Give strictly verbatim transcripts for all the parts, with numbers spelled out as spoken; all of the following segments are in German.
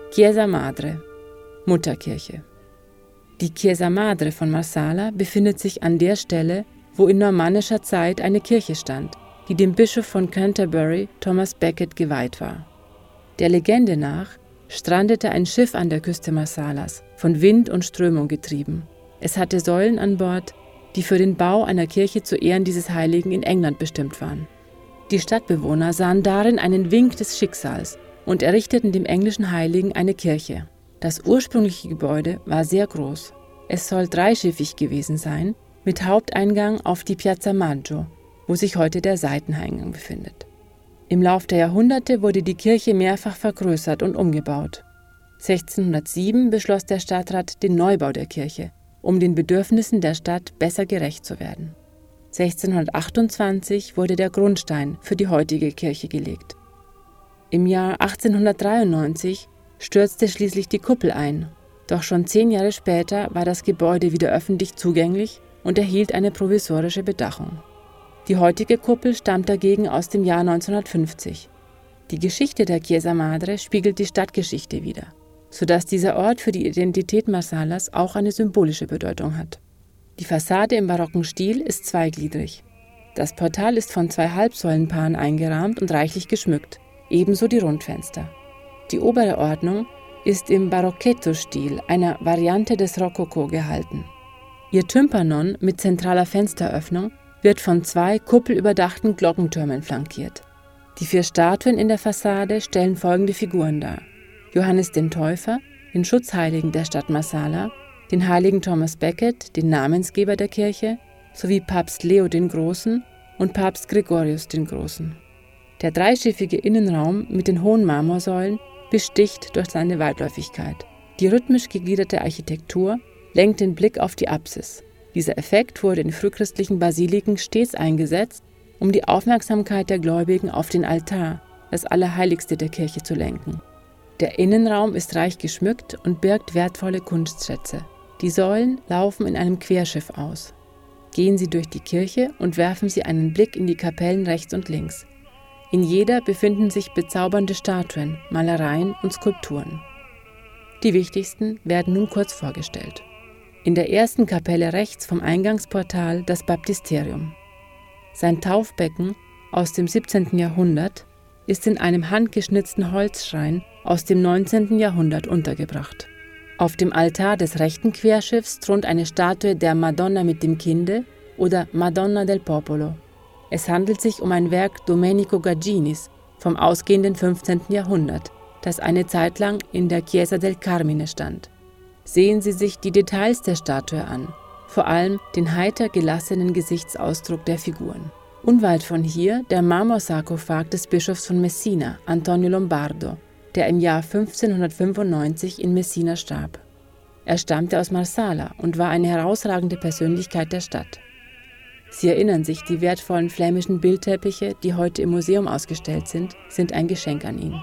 Chiesa Madre, Mutterkirche. Die Chiesa Madre von Marsala befindet sich an der Stelle, wo in normannischer Zeit eine Kirche stand, die dem Bischof von Canterbury, Thomas Becket, geweiht war. Der Legende nach strandete ein Schiff an der Küste Marsalas, von Wind und Strömung getrieben. Es hatte Säulen an Bord, die für den Bau einer Kirche zu Ehren dieses Heiligen in England bestimmt waren. Die Stadtbewohner sahen darin einen Wink des Schicksals und errichteten dem englischen Heiligen eine Kirche. Das ursprüngliche Gebäude war sehr groß. Es soll dreischiffig gewesen sein, mit Haupteingang auf die Piazza Maggio, wo sich heute der Seiteneingang befindet. Im Lauf der Jahrhunderte wurde die Kirche mehrfach vergrößert und umgebaut. sechzehnhundertsieben beschloss der Stadtrat den Neubau der Kirche, um den Bedürfnissen der Stadt besser gerecht zu werden. sechzehnhundertachtundzwanzig wurde der Grundstein für die heutige Kirche gelegt. Im Jahr achtzehnhundertdreiundneunzig stürzte schließlich die Kuppel ein, doch schon zehn Jahre später war das Gebäude wieder öffentlich zugänglich und erhielt eine provisorische Bedachung. Die heutige Kuppel stammt dagegen aus dem Jahr neunzehnhundertfünfzig. Die Geschichte der Chiesa Madre spiegelt die Stadtgeschichte wider, sodass dieser Ort für die Identität Marsalas auch eine symbolische Bedeutung hat. Die Fassade im barocken Stil ist zweigliedrig. Das Portal ist von zwei Halbsäulenpaaren eingerahmt und reichlich geschmückt, ebenso die Rundfenster. Die obere Ordnung ist im Barocchetto-Stil, einer Variante des Rokoko, gehalten. Ihr Tympanon mit zentraler Fensteröffnung wird von zwei kuppelüberdachten Glockentürmen flankiert. Die vier Statuen in der Fassade stellen folgende Figuren dar: Johannes den Täufer, den Schutzheiligen der Stadt Marsala, den heiligen Thomas Becket, den Namensgeber der Kirche, sowie Papst Leo den Großen und Papst Gregorius den Großen. Der dreischiffige Innenraum mit den hohen Marmorsäulen besticht durch seine Weitläufigkeit. Die rhythmisch gegliederte Architektur lenkt den Blick auf die Apsis. Dieser Effekt wurde in frühchristlichen Basiliken stets eingesetzt, um die Aufmerksamkeit der Gläubigen auf den Altar, das Allerheiligste der Kirche, zu lenken. Der Innenraum ist reich geschmückt und birgt wertvolle Kunstschätze. Die Säulen laufen in einem Querschiff aus. Gehen Sie durch die Kirche und werfen Sie einen Blick in die Kapellen rechts und links. In jeder befinden sich bezaubernde Statuen, Malereien und Skulpturen. Die wichtigsten werden nun kurz vorgestellt. In der ersten Kapelle rechts vom Eingangsportal das Baptisterium. Sein Taufbecken aus dem siebzehnten Jahrhundert ist in einem handgeschnitzten Holzschrein aus dem neunzehnten Jahrhundert untergebracht. Auf dem Altar des rechten Querschiffs thront eine Statue der Madonna mit dem Kinde oder Madonna del Popolo. Es handelt sich um ein Werk Domenico Gagginis vom ausgehenden fünfzehnten Jahrhundert, das eine Zeit lang in der Chiesa del Carmine stand. Sehen Sie sich die Details der Statue an, vor allem den heiter gelassenen Gesichtsausdruck der Figuren. Unweit von hier der Marmorsarkophag des Bischofs von Messina, Antonio Lombardo, der im Jahr fünfzehnhundertfünfundneunzig in Messina starb. Er stammte aus Marsala und war eine herausragende Persönlichkeit der Stadt. Sie erinnern sich, die wertvollen flämischen Bildteppiche, die heute im Museum ausgestellt sind, sind ein Geschenk an ihn.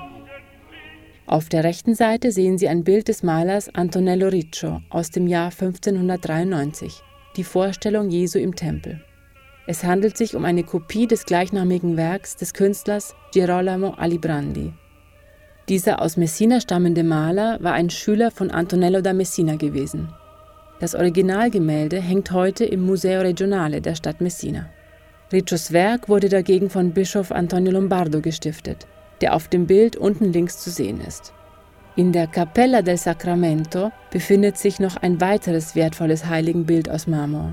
Auf der rechten Seite sehen Sie ein Bild des Malers Antonello Riccio aus dem Jahr fünfzehnhundertdreiundneunzig, die Vorstellung Jesu im Tempel. Es handelt sich um eine Kopie des gleichnamigen Werks des Künstlers Girolamo Alibrandi. Dieser aus Messina stammende Maler war ein Schüler von Antonello da Messina gewesen. Das Originalgemälde hängt heute im Museo Regionale der Stadt Messina. Riccios Werk wurde dagegen von Bischof Antonio Lombardo gestiftet, der auf dem Bild unten links zu sehen ist. In der Cappella del Sacramento befindet sich noch ein weiteres wertvolles Heiligenbild aus Marmor.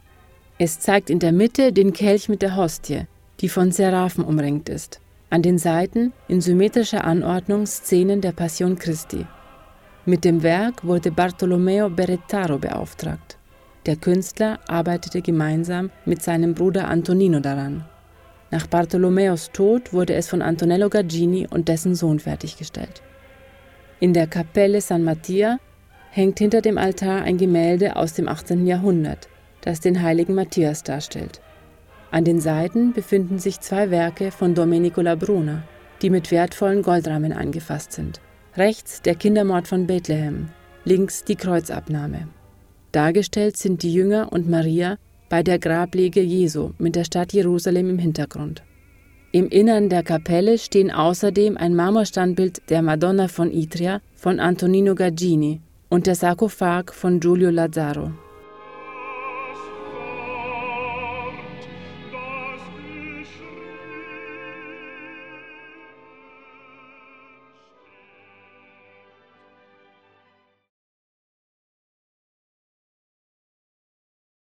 Es zeigt in der Mitte den Kelch mit der Hostie, die von Seraphen umringt ist. An den Seiten in symmetrischer Anordnung Szenen der Passion Christi. Mit dem Werk wurde Bartolomeo Berrettaro beauftragt. Der Künstler arbeitete gemeinsam mit seinem Bruder Antonino daran. Nach Bartolomeos Tod wurde es von Antonello Gaggini und dessen Sohn fertiggestellt. In der Kapelle San Mattia hängt hinter dem Altar ein Gemälde aus dem achtzehnten Jahrhundert, das den heiligen Matthias darstellt. An den Seiten befinden sich zwei Werke von Domenico Labruna, die mit wertvollen Goldrahmen eingefasst sind. Rechts der Kindermord von Bethlehem, links die Kreuzabnahme. Dargestellt sind die Jünger und Maria bei der Grablege Jesu mit der Stadt Jerusalem im Hintergrund. Im Innern der Kapelle stehen außerdem ein Marmorstandbild der Madonna von Itria von Antonino Gagini und der Sarkophag von Giulio Lazzaro.